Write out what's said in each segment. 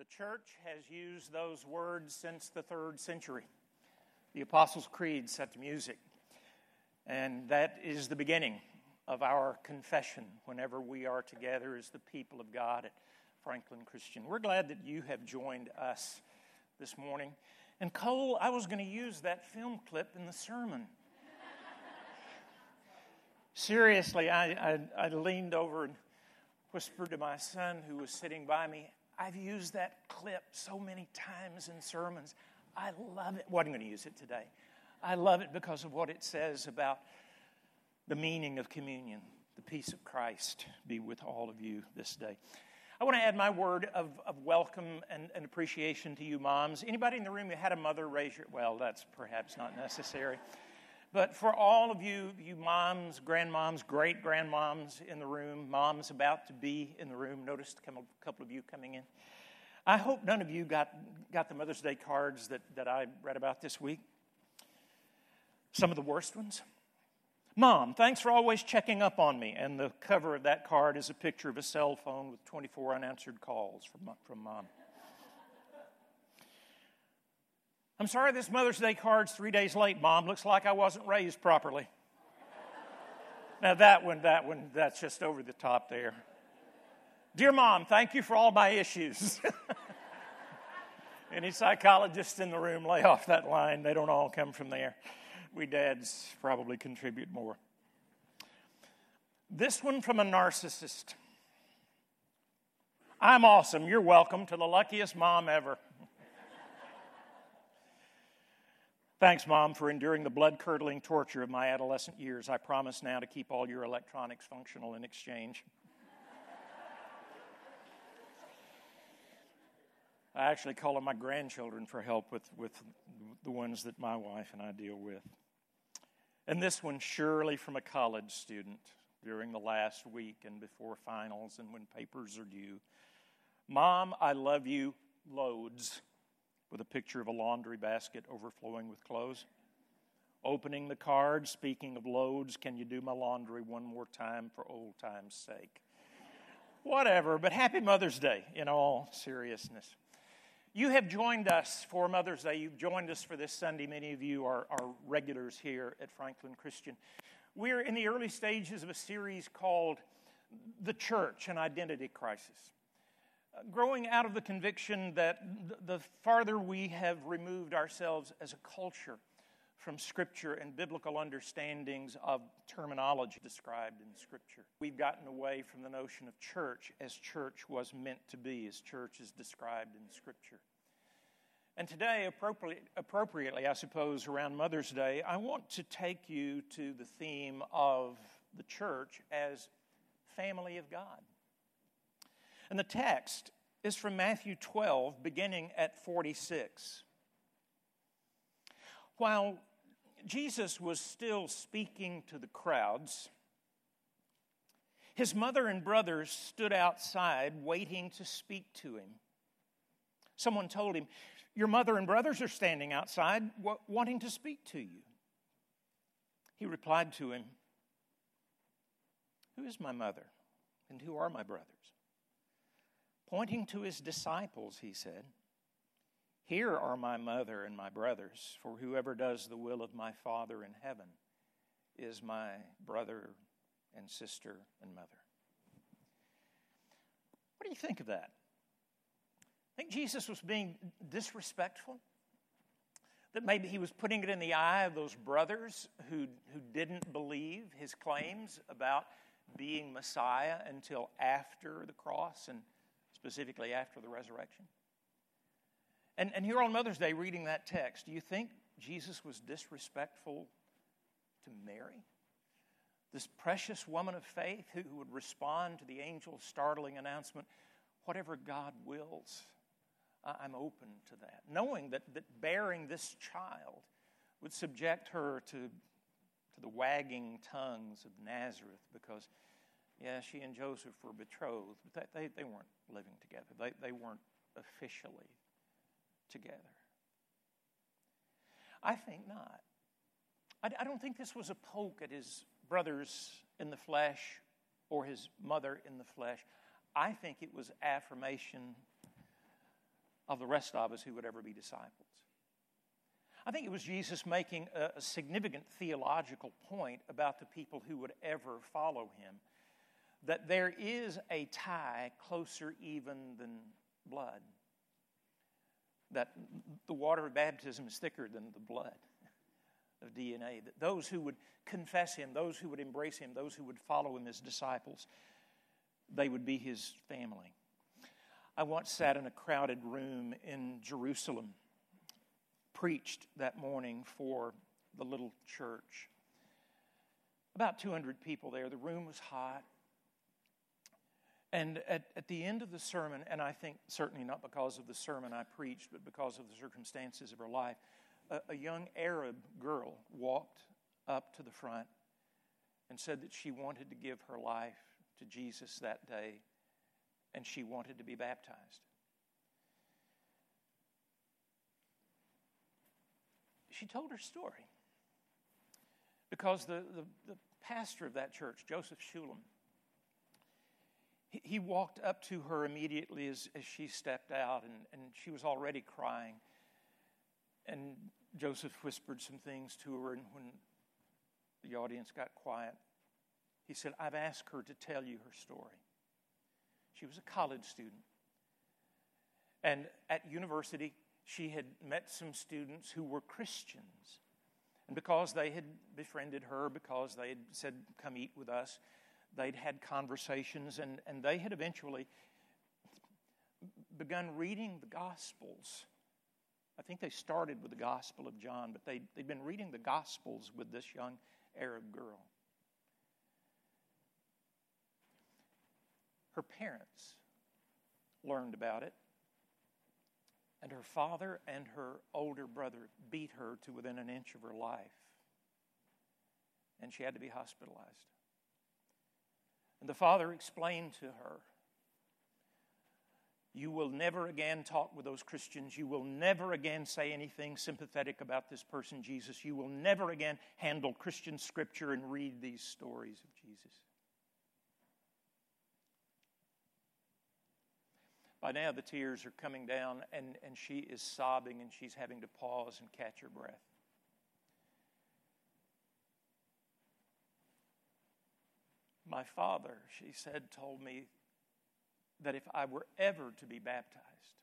church has used those words since the 3rd century. The Apostles' Creed set the music, and that is the beginning of our confession whenever we are together as the people of God at Franklin Christian. We're glad that you have joined us this morning. And Cole, I was going to use that film clip in the sermon. Seriously, I leaned over and whispered to my son who was sitting by me, I've used that clip so many times in sermons. I love it. Wasn't going to use it today. I love it because of what it says about the meaning of communion. The peace of Christ be with all of you this day. I want to add my word of welcome and appreciation to you moms. Anybody in the room who had a mother, raise your... Well, that's perhaps not necessary. But for all of you moms, grandmoms, great-grandmoms in the room, moms about to be in the room, noticed a couple of you coming in. I hope none of you got the Mother's Day cards that I read about this week. Some of the worst ones. Mom, thanks for always checking up on me. And the cover of that card is a picture of a cell phone with 24 unanswered calls from Mom. I'm sorry this Mother's Day card's 3 days late, Mom. Looks like I wasn't raised properly. Now that one, that's just over the top there. Dear Mom, thank you for all my issues. Any psychologists in the room, lay off that line. They don't all come from there. We dads probably contribute more. This one from a narcissist. I'm awesome. You're welcome to the luckiest mom ever. Thanks, Mom, for enduring the blood-curdling torture of my adolescent years. I promise now to keep all your electronics functional in exchange. I actually call on my grandchildren for help with the ones that my wife and I deal with. And this one surely from a college student during the last week and before finals and when papers are due. Mom, I love you loads, with a picture of a laundry basket overflowing with clothes. Opening the card, speaking of loads, can you do my laundry one more time for old time's sake? Whatever, but happy Mother's Day in all seriousness. You have joined us for Mother's Day. You've joined us for this Sunday. Many of you are regulars here at Franklin Christian. We're in the early stages of a series called The Church, an Identity Crisis. Growing out of the conviction that the farther we have removed ourselves as a culture from Scripture and biblical understandings of terminology described in Scripture, we've gotten away from the notion of church as church was meant to be, as church is described in Scripture. And today, appropriately, I suppose, around Mother's Day, I want to take you to the theme of the church as family of God. And the text is from Matthew 12, beginning at 46. While Jesus was still speaking to the crowds, his mother and brothers stood outside waiting to speak to him. Someone told him, "Your mother and brothers are standing outside wanting to speak to you." He replied to him, "Who is my mother and who are my brothers?" Pointing to his disciples, he said, "Here are my mother and my brothers, for whoever does the will of my Father in heaven is my brother and sister and mother." What do you think of that? Think Jesus was being disrespectful? That maybe he was putting it in the eye of those brothers who didn't believe his claims about being Messiah until after the cross and specifically after the resurrection? And here on Mother's Day, reading that text, do you think Jesus was disrespectful to Mary? This precious woman of faith who would respond to the angel's startling announcement, whatever God wills, I'm open to that. Knowing that bearing this child would subject her to the wagging tongues of Nazareth because, yeah, she and Joseph were betrothed, but they weren't living together. They weren't officially together. I think not. I don't think this was a poke at his brothers in the flesh or his mother in the flesh. I think it was affirmation of the rest of us who would ever be disciples. I think it was Jesus making a significant theological point about the people who would ever follow him, that there is a tie closer even than blood, that the water of baptism is thicker than the blood of DNA, that those who would confess him, those who would embrace him, those who would follow him as disciples, they would be his family. I once sat in a crowded room in Jerusalem, preached that morning for the little church. About 200 people there. The room was hot. And at the end of the sermon, and I think certainly not because of the sermon I preached, but because of the circumstances of her life, a young Arab girl walked up to the front and said that she wanted to give her life to Jesus that day, and she wanted to be baptized. She told her story because the pastor of that church, Joseph Shulam, he walked up to her immediately as she stepped out, and she was already crying. And Joseph whispered some things to her, and when the audience got quiet, he said, "I've asked her to tell you her story." She was a college student. And at university, she had met some students who were Christians. And because they had befriended her, because they had said, "Come eat with us," they'd had conversations, and they had eventually begun reading the Gospels. I think they started with the Gospel of John, but they'd been reading the Gospels with this young Arab girl. Her parents learned about it, and her father and her older brother beat her to within an inch of her life, and she had to be hospitalized. And the father explained to her, "You will never again talk with those Christians. You will never again say anything sympathetic about this person, Jesus. You will never again handle Christian scripture and read these stories of Jesus." By now the tears are coming down, and she is sobbing, and she's having to pause and catch her breath. "My father," she said, "told me that if I were ever to be baptized,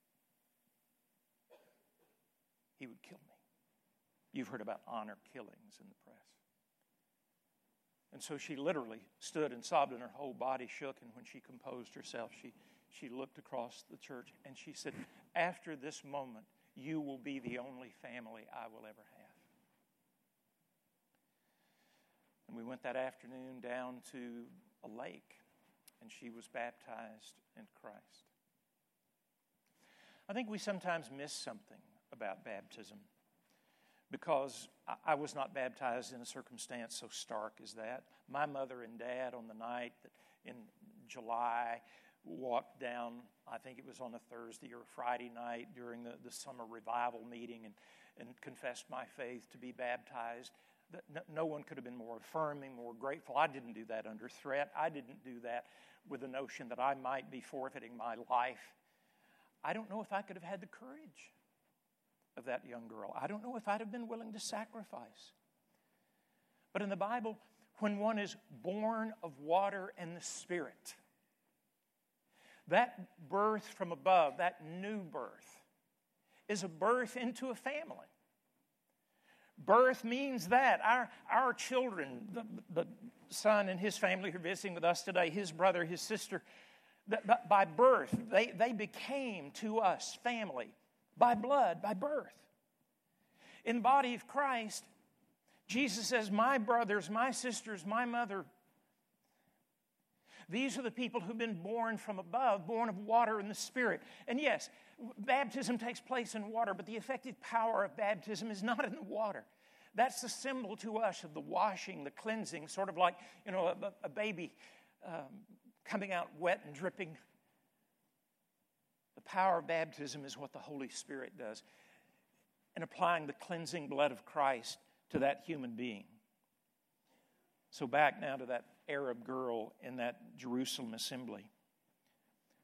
he would kill me." You've heard about honor killings in the press. And so she literally stood and sobbed, and her whole body shook, and when she composed herself, she looked across the church, and she said, "After this moment, you will be the only family I will ever have." And we went that afternoon down to a lake, and she was baptized in Christ. I think we sometimes miss something about baptism because I was not baptized in a circumstance so stark as that. My mother and dad, on the night that in July, walked down, I think it was on a Thursday or a Friday night during the summer revival meeting, and confessed my faith to be baptized. No one could have been more affirming, more grateful. I didn't do that under threat. I didn't do that with the notion that I might be forfeiting my life. I don't know if I could have had the courage of that young girl. I don't know if I'd have been willing to sacrifice. But in the Bible, when one is born of water and the Spirit, that birth from above, that new birth, is a birth into a family. Birth means that. Our children, the son and his family who are visiting with us today, his brother, his sister, by birth, they became to us family. By blood, by birth. In the body of Christ, Jesus says, "My brothers, my sisters, my mother," these are the people who've been born from above, born of water and the Spirit. And yes, baptism takes place in water, but the effective power of baptism is not in the water. That's the symbol to us of the washing, the cleansing, sort of like, a baby coming out wet and dripping. The power of baptism is what the Holy Spirit does in applying the cleansing blood of Christ to that human being. So back now to that Arab girl in that Jerusalem assembly.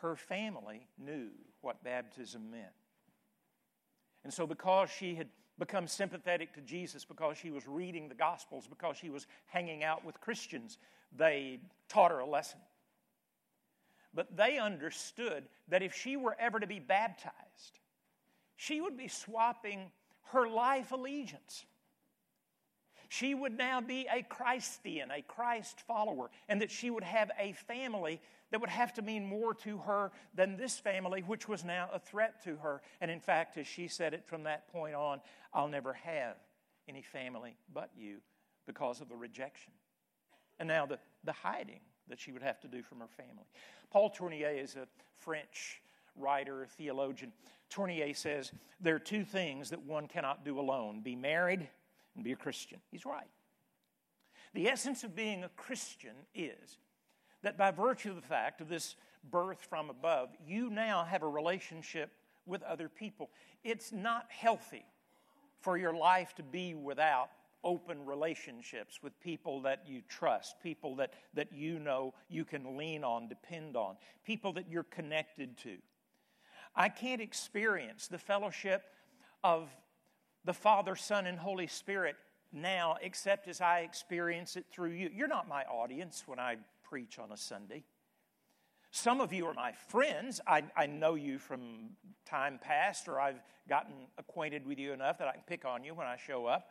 her family knew what baptism meant. And so because she had become sympathetic to Jesus, because she was reading the Gospels, because she was hanging out with Christians, they taught her a lesson. But they understood that if she were ever to be baptized, she would be swapping her life allegiance. She would now be a Christian, a Christ follower, and that she would have a family that would have to mean more to her than this family, which was now a threat to her. And in fact, as she said it from that point on, I'll never have any family but you because of the rejection. And now the hiding that she would have to do from her family. Paul Tournier is a French writer, theologian. Tournier says, there are two things that one cannot do alone: be married and be a Christian. He's right. The essence of being a Christian is that by virtue of the fact of this birth from above, you now have a relationship with other people. It's not healthy for your life to be without open relationships with people that you trust, people that you know you can lean on, depend on, people that you're connected to. I can't experience the fellowship of the Father, Son, and Holy Spirit now except as I experience it through you. You're not my audience when I preach on a Sunday. Some of you are my friends. I know you from time past, or I've gotten acquainted with you enough that I can pick on you when I show up.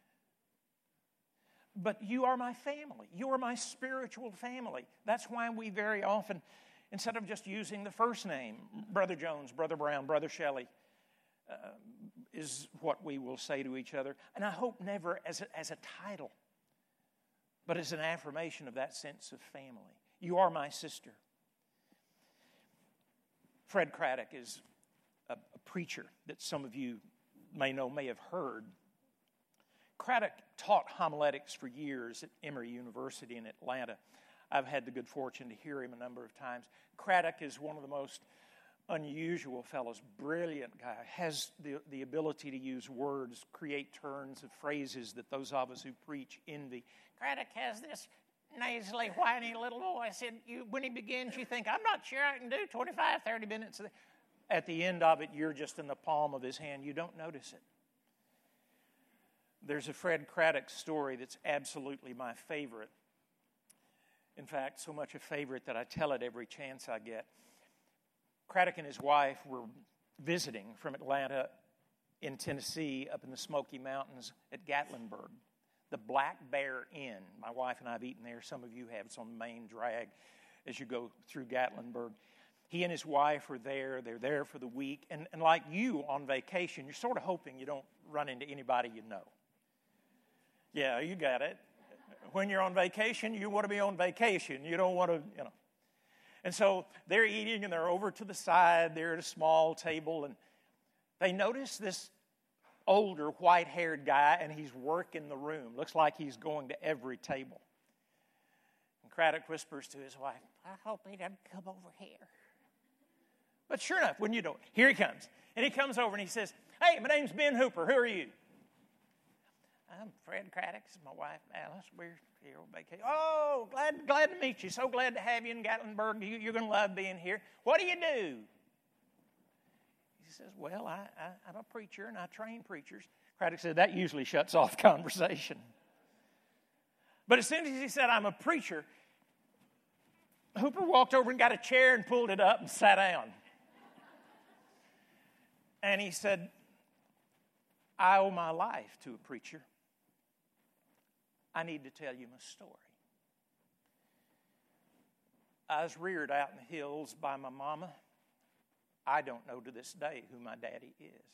But you are my family. You are my spiritual family. That's why we very often, instead of just using the first name, Brother Jones, Brother Brown, Brother Shelley, is what we will say to each other. And I hope never as a title, but as an affirmation of that sense of family. You are my sister. Fred Craddock is a preacher that some of you may know, may have heard. Craddock taught homiletics for years at Emory University in Atlanta. I've had the good fortune to hear him a number of times. Craddock is one of the most unusual fellows, brilliant guy, has the ability to use words, create turns of phrases that those of us who preach envy. Craddock has this nasally, whiny little voice, and when he begins, you think, I'm not sure I can do 25, 30 minutes. At the end of it, you're just in the palm of his hand. You don't notice it. There's a Fred Craddock story that's absolutely my favorite. In fact, so much a favorite that I tell it every chance I get. Craddock and his wife were visiting from Atlanta in Tennessee up in the Smoky Mountains at Gatlinburg, the Black Bear Inn. My wife and I have eaten there. Some of you have. It's on the main drag as you go through Gatlinburg. He and his wife are there. They're there for the week. And like you on vacation, you're sort of hoping you don't run into anybody you know. Yeah, you got it. When you're on vacation, you want to be on vacation. You don't want to, And so they're eating, and they're over to the side. They're at a small table, and they notice this older, white-haired guy, and he's working the room. Looks like he's going to every table. And Craddock whispers to his wife, I hope he doesn't come over here. But sure enough, when you don't, here he comes. And he comes over, and he says, hey, my name's Ben Hooper. Who are you? I'm Fred Craddock. This is my wife, Alice. We're here on vacation. Oh, glad to meet you. So glad to have you in Gatlinburg. You're going to love being here. What do you do? He says, well, I'm a preacher, and I train preachers. Craddock said, that usually shuts off conversation. But as soon as he said, I'm a preacher, Hooper walked over and got a chair and pulled it up and sat down. And he said, I owe my life to a preacher. I need to tell you my story. I was reared out in the hills by my mama. I don't know to this day who my daddy is.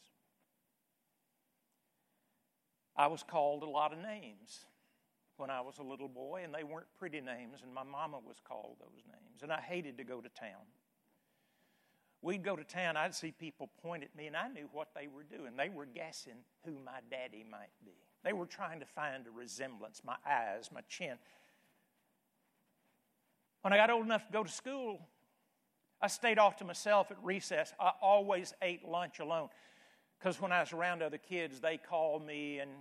I was called a lot of names when I was a little boy, and they weren't pretty names, and my mama was called those names, and I hated to go to town. We'd go to town, I'd see people point at me, and I knew what they were doing. They were guessing who my daddy might be. They were trying to find a resemblance, my eyes, my chin. When I got old enough to go to school, I stayed off to myself at recess. I always ate lunch alone because when I was around other kids, they called me, and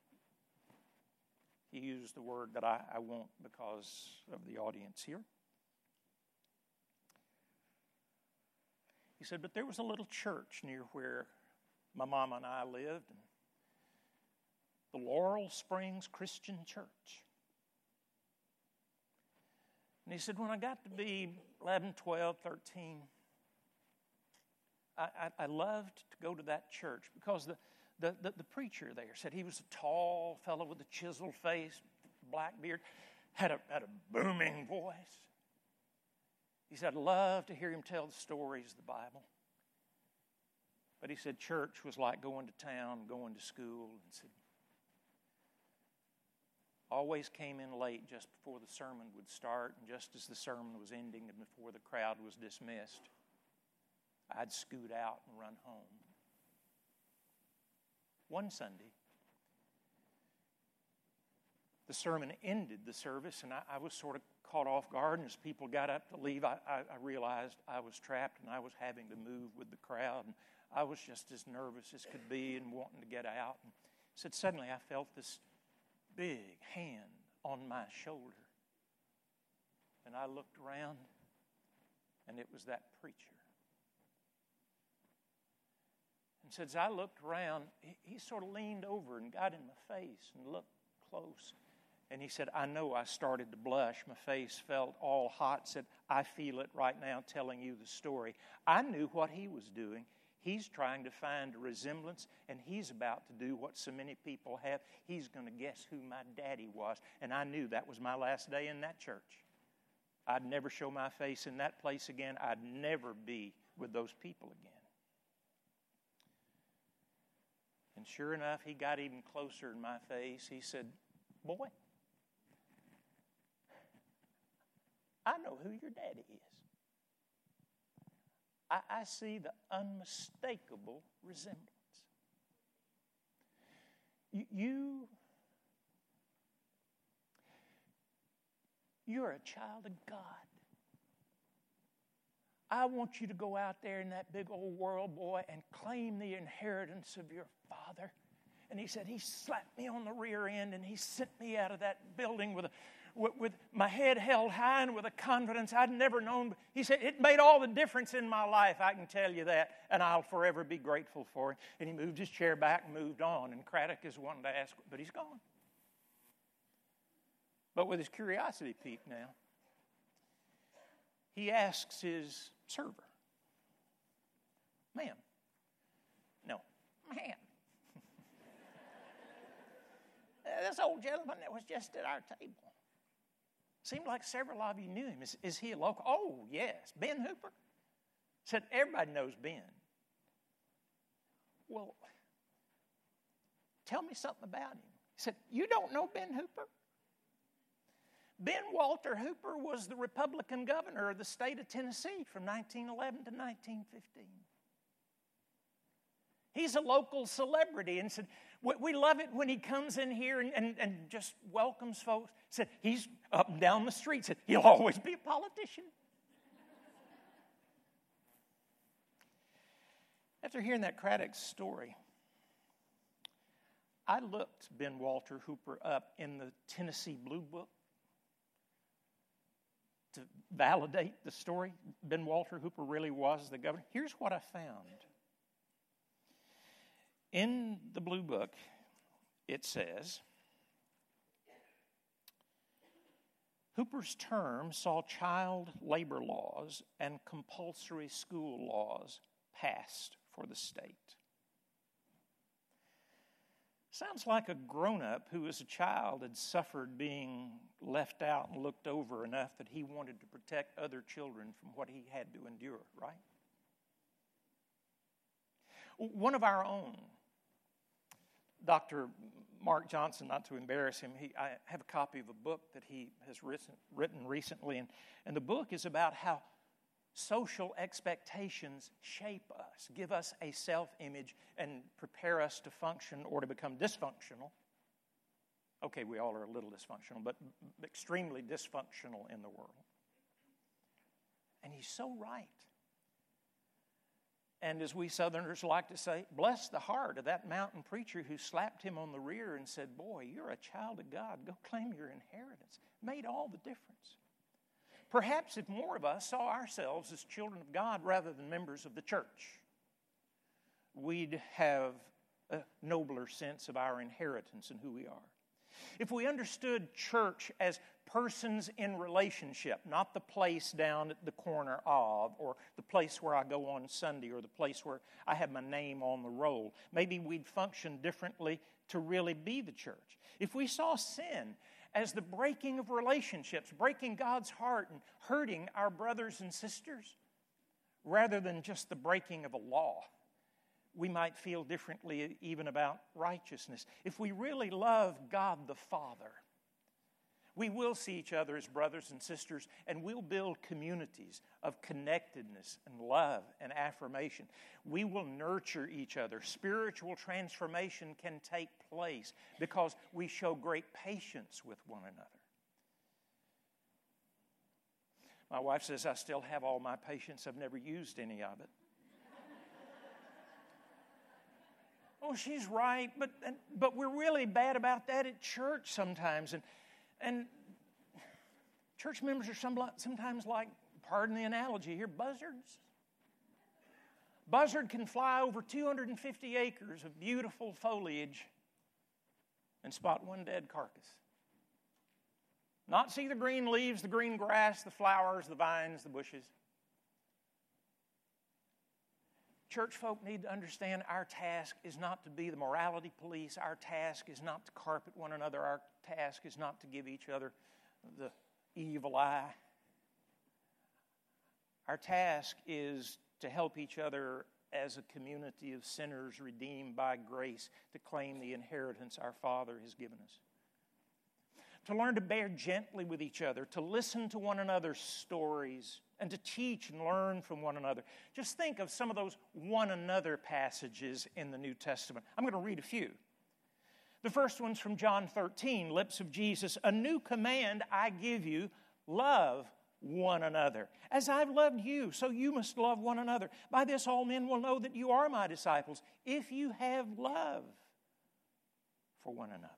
he used the word that I won't because of the audience here. He said, but there was a little church near where my mama and I lived, and the Laurel Springs Christian Church. And he said, when I got to be 11, 12, 13, I loved to go to that church because the preacher there said he was a tall fellow with a chiseled face, black beard, had a booming voice. He said, I'd love to hear him tell the stories of the Bible. But he said church was like going to town, going to school, and said, always came in late just before the sermon would start, and just as the sermon was ending and before the crowd was dismissed, I'd scoot out and run home. One Sunday, the sermon ended the service, and I was sort of caught off guard, and as people got up to leave, I realized I was trapped, and I was having to move with the crowd, and I was just as nervous as could be and wanting to get out. And he said, suddenly I felt this big hand on my shoulder. And I looked around, and it was that preacher. And said, as I looked around, he sort of leaned over and got in my face and looked close. And he said, I know I started to blush. My face felt all hot. Said, I feel it right now telling you the story. I knew what he was doing. He's trying to find a resemblance, and he's about to do what so many people have. He's going to guess who my daddy was. And I knew that was my last day in that church. I'd never show my face in that place again. I'd never be with those people again. And sure enough, he got even closer in my face. He said, boy, I know who your daddy is. I see the unmistakable resemblance. You're a child of God. I want you to go out there in that big old world, boy, and claim the inheritance of your father. And he said, he slapped me on the rear end and he sent me out of that building with my head held high and with a confidence I'd never known. He said, it made all the difference in my life, I can tell you that, and I'll forever be grateful for it. And he moved his chair back and moved on, and Craddock is one to ask, but he's gone. But with his curiosity piqued now, he asks his server, ma'am. No, ma'am. This old gentleman that was just at our table. Seemed like several of you knew him. Is he a local? Oh, yes. Ben Hooper? Said, everybody knows Ben. Well, tell me something about him. He said, you don't know Ben Hooper? Ben Walter Hooper was the Republican governor of the state of Tennessee from 1911 to 1915. He's a local celebrity, and said, we love it when he comes in here and just welcomes folks. Said, he's up and down the street. Said, he'll always be a politician. After hearing that Craddock story, I looked Ben Walter Hooper up in the Tennessee Blue Book to validate the story. Ben Walter Hooper really was the governor. Here's what I found. In the Blue Book, it says, Hooper's term saw child labor laws and compulsory school laws passed for the state. Sounds like a grown-up who as a child had suffered being left out and looked over enough that he wanted to protect other children from what he had to endure, right? One of our own, Dr. Mark Johnson, not to embarrass him, I have a copy of a book that he has written recently, and the book is about how social expectations shape us, give us a self-image, and prepare us to function or to become dysfunctional. Okay, we all are a little dysfunctional, but extremely dysfunctional in the world. And he's so right. And as we Southerners like to say, bless the heart of that mountain preacher who slapped him on the rear and said, boy, you're a child of God. Go claim your inheritance. Made all the difference. Perhaps if more of us saw ourselves as children of God rather than members of the church, we'd have a nobler sense of our inheritance and who we are. If we understood church as persons in relationship, not the place down at the corner of, or the place where I go on Sunday, or the place where I have my name on the roll, maybe we'd function differently to really be the church. If we saw sin as the breaking of relationships, breaking God's heart and hurting our brothers and sisters, rather than just the breaking of a law, we might feel differently even about righteousness. If we really love God the Father, we will see each other as brothers and sisters, and we'll build communities of connectedness and love and affirmation. We will nurture each other. Spiritual transformation can take place because we show great patience with one another. My wife says I still have all my patience. I've never used any of it. Oh, she's right, but we're really bad about that at church sometimes. And church members are sometimes like, pardon the analogy here, buzzards. Buzzard can fly over 250 acres of beautiful foliage and spot one dead carcass. Not see the green leaves, the green grass, the flowers, the vines, the bushes. Church folk need to understand our task is not to be the morality police. Our task is not to carpet one another. Our task is not to give each other the evil eye. Our task is to help each other as a community of sinners redeemed by grace to claim the inheritance our Father has given us. To learn to bear gently with each other, to listen to one another's stories, and to teach and learn from one another. Just think of some of those one another passages in the New Testament. I'm going to read a few. The first one's from John 13, lips of Jesus. A new command I give you, love one another. As I've loved you, so you must love one another. By this all men will know that you are my disciples, if you have love for one another.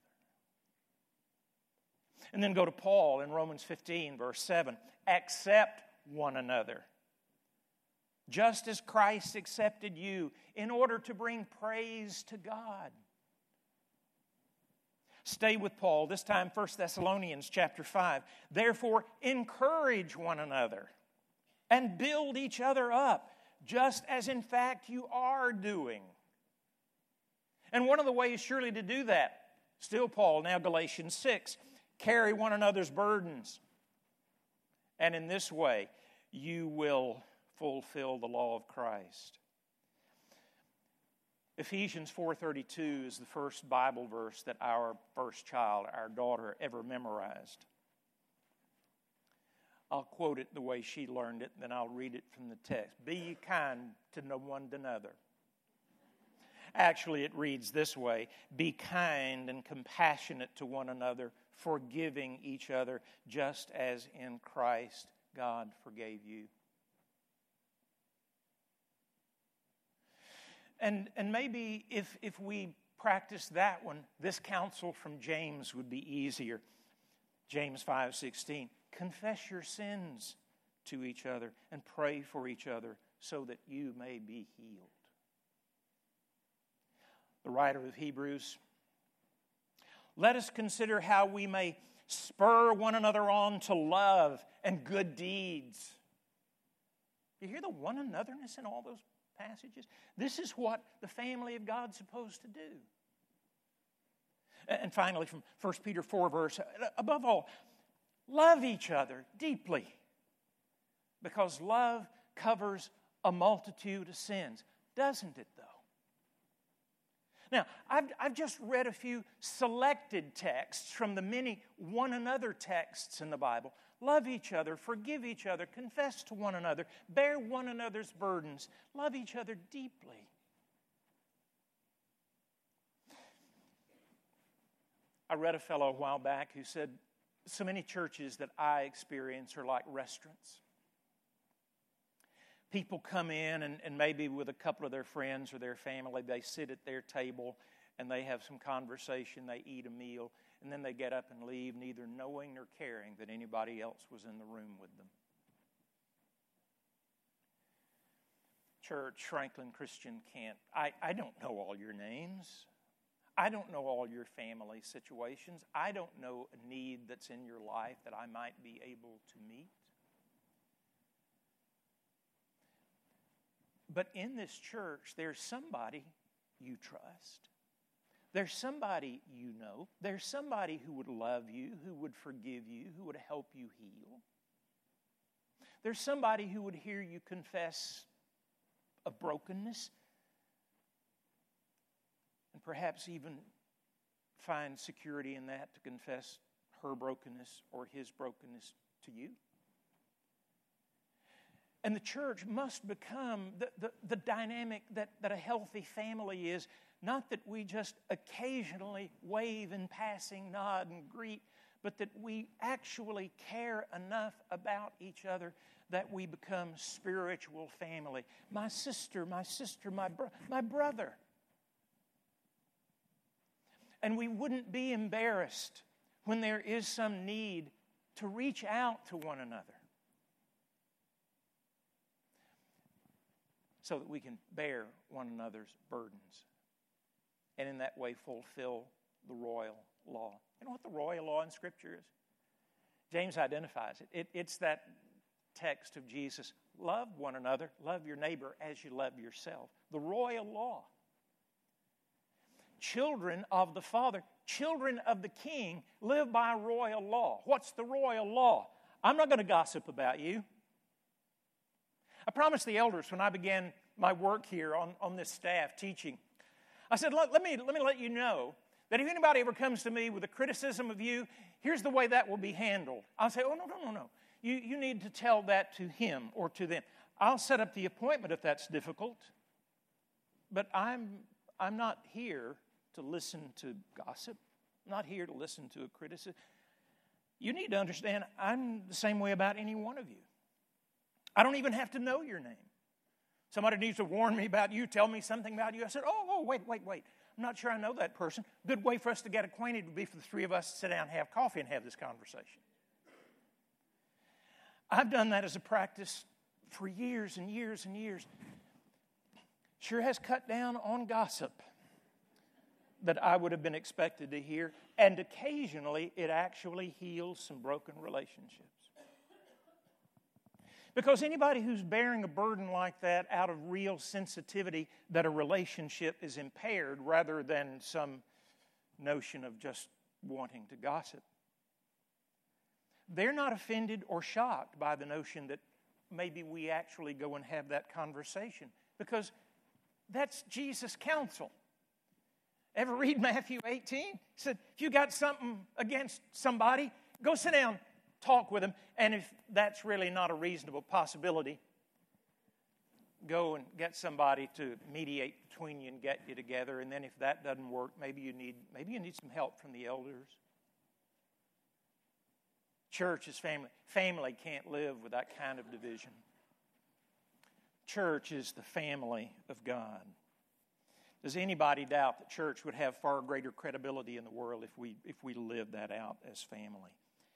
And then go to Paul in Romans 15, verse 7. Accept one another, just as Christ accepted you, in order to bring praise to God. Stay with Paul, this time 1 Thessalonians chapter 5. Therefore, encourage one another and build each other up, just as in fact you are doing. And one of the ways surely to do that, still Paul, now Galatians 6, carry one another's burdens. And in this way, you will fulfill the law of Christ. Ephesians 4:32 is the first Bible verse that our first child, our daughter, ever memorized. I'll quote it the way she learned it, then I'll read it from the text. Be ye kind to one another. Actually, it reads this way. Be kind and compassionate to one another, forgiving each other, just as in Christ God forgave you. And maybe if we practice that one, this counsel from James would be easier. James 5:16. Confess your sins to each other and pray for each other so that you may be healed. The writer of Hebrews, let us consider how we may spur one another on to love and good deeds. You hear the one anotherness in all those passages? This is what the family of God's supposed to do. And finally, from 1 Peter 4 verse, above all, love each other deeply, because love covers a multitude of sins. Doesn't it, though? Now, I've just read a few selected texts from the many one another texts in the Bible. Love each other, forgive each other, confess to one another, bear one another's burdens, love each other deeply. I read a fellow a while back who said, so many churches that I experience are like restaurants. People come in and maybe with a couple of their friends or their family, they sit at their table and they have some conversation, they eat a meal, and then they get up and leave, neither knowing nor caring that anybody else was in the room with them. Church, Franklin Christian Camp, I don't know all your names. I don't know all your family situations. I don't know a need that's in your life that I might be able to meet. But in this church, there's somebody you trust. There's somebody you know. There's somebody who would love you, who would forgive you, who would help you heal. There's somebody who would hear you confess a brokenness and perhaps even find security in that to confess her brokenness or his brokenness to you. And the church must become the dynamic that a healthy family is. Not that we just occasionally wave in passing, nod and greet, but that we actually care enough about each other that we become spiritual family. My sister, my brother. And we wouldn't be embarrassed when there is some need to reach out to one another, so that we can bear one another's burdens and in that way fulfill the royal law. You know what the royal law in Scripture is? James identifies it. It's that text of Jesus. Love one another, love your neighbor as you love yourself. The royal law. Children of the Father, children of the King, live by royal law. What's the royal law? I'm not going to gossip about you. I promised the elders when I began my work here on this staff teaching, I said, let me let you know that if anybody ever comes to me with a criticism of you, here's the way that will be handled. I'll say, oh, no. You need to tell that to him or to them. I'll set up the appointment if that's difficult. But I'm not here to listen to gossip. I'm not here to listen to a criticism. You need to understand, I'm the same way about any one of you. I don't even have to know your name. Somebody needs to warn me about you, tell me something about you. I said, wait. I'm not sure I know that person. Good way for us to get acquainted would be for the three of us to sit down and have coffee and have this conversation. I've done that as a practice for years and years and years. Sure has cut down on gossip that I would have been expected to hear, and occasionally it actually heals some broken relationships. Because anybody who's bearing a burden like that out of real sensitivity that a relationship is impaired rather than some notion of just wanting to gossip, they're not offended or shocked by the notion that maybe we actually go and have that conversation, because that's Jesus' counsel. Ever read Matthew 18? He said, if you got something against somebody, go sit down, talk with them, and if that's really not a reasonable possibility, go and get somebody to mediate between you and get you together, and then if that doesn't work, maybe you need some help from the elders. Church is family. Family can't live with that kind of division. Church is the family of God. Does anybody doubt that church would have far greater credibility in the world if we lived that out as family?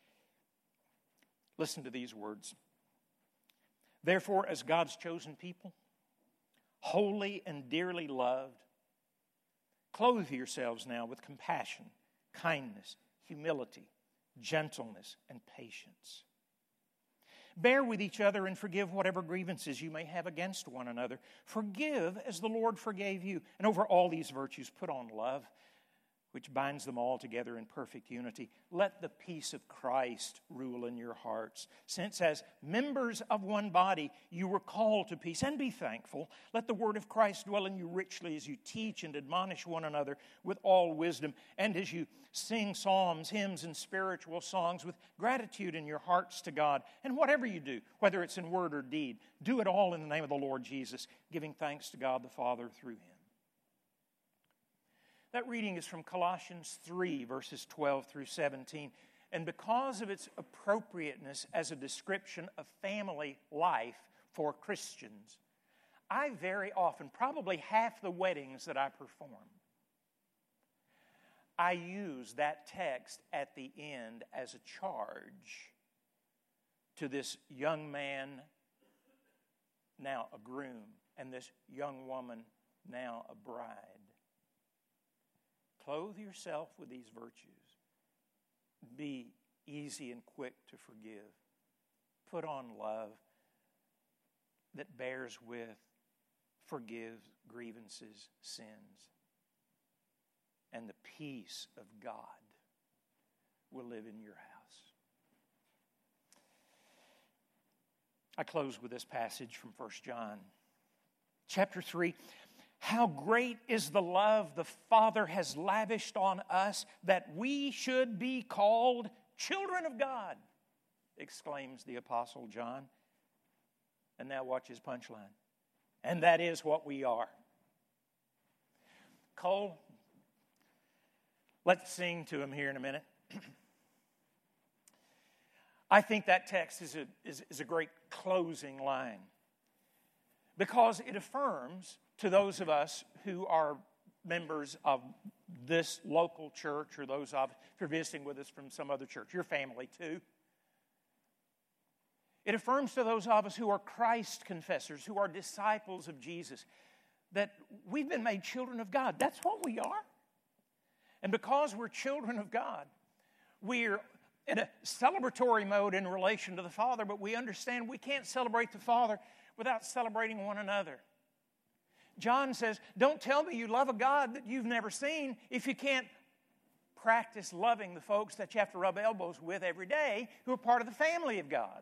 Listen to these words. Therefore, as God's chosen people, holy and dearly loved, clothe yourselves now with compassion, kindness, humility, gentleness, and patience. Bear with each other and forgive whatever grievances you may have against one another. Forgive as the Lord forgave you. And over all these virtues put on love, which binds them all together in perfect unity. Let the peace of Christ rule in your hearts, since as members of one body you were called to peace. And be thankful. Let the word of Christ dwell in you richly as you teach and admonish one another with all wisdom, and as you sing psalms, hymns, and spiritual songs with gratitude in your hearts to God. And whatever you do, whether it's in word or deed, do it all in the name of the Lord Jesus, giving thanks to God the Father through him. That reading is from Colossians 3, verses 12 through 17. And because of its appropriateness as a description of family life for Christians, I very often, probably half the weddings that I perform, I use that text at the end as a charge to this young man, now a groom, and this young woman, now a bride. Clothe yourself with these virtues. Be easy and quick to forgive. Put on love that bears with, forgives grievances, sins. And the peace of God will live in your house. I close with this passage from 1 John. Chapter 3. How great is the love the Father has lavished on us that we should be called children of God, exclaims the Apostle John. And now watch his punchline. And that is what we are. Cole, let's sing to him here in a minute. I think that text is a great closing line, because it affirms to those of us who are members of this local church, or those of, if you're visiting with us from some other church, your family too. It affirms to those of us who are Christ confessors, who are disciples of Jesus, that we've been made children of God. That's what we are. And because we're children of God, we're in a celebratory mode in relation to the Father, but we understand we can't celebrate the Father without celebrating one another. John says, don't tell me you love a God that you've never seen if you can't practice loving the folks that you have to rub elbows with every day who are part of the family of God.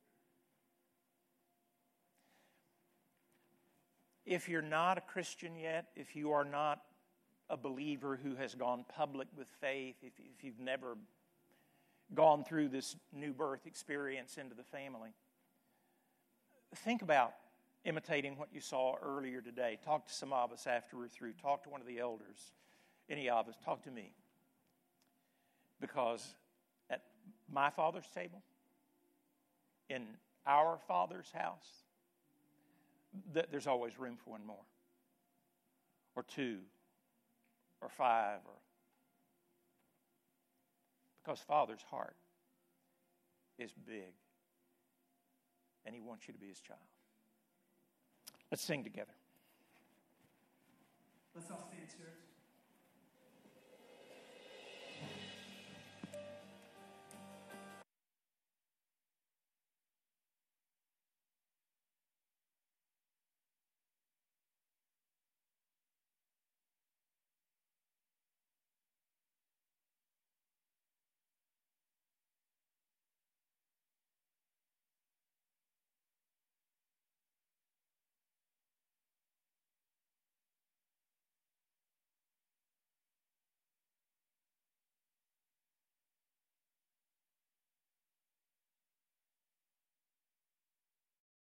If you're not a Christian yet, if you are not a believer who has gone public with faith, if you've never gone through this new birth experience into the family, think about imitating what you saw earlier today. Talk to some of us after we're through. Talk to one of the elders. Any of us, talk to me. Because at my Father's table, in our Father's house, there's always room for one more, or two, or five, because Father's heart is big, and He wants you to be His child. Let's sing together. Let's all stand, church.